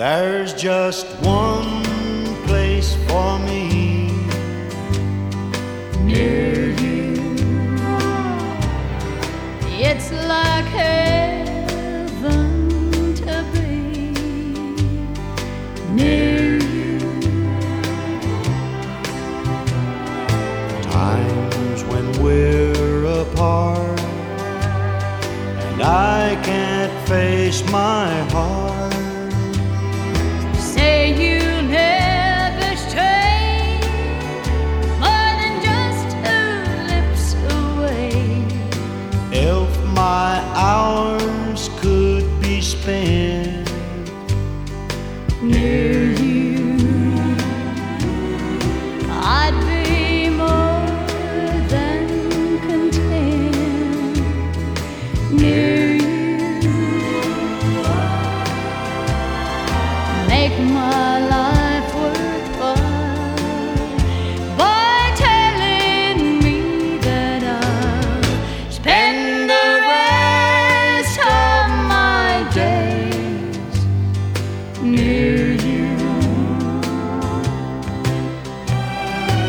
There's just one place for me near you. It's like heaven to be near you. Times when we're apart and I can't face my heart. Say you'll never stray more than just 2 lips away. If my hours could be spent near you, I'd be more than content near you. Make my life worthwhile by telling me that I'll spend the rest of my days near you.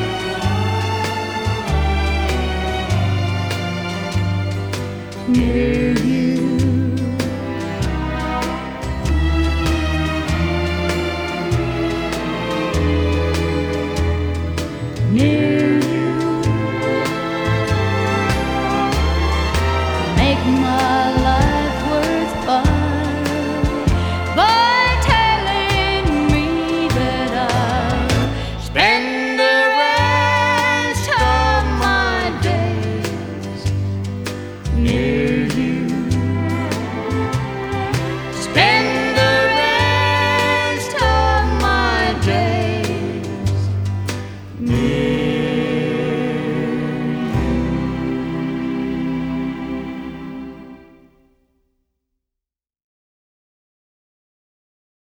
Near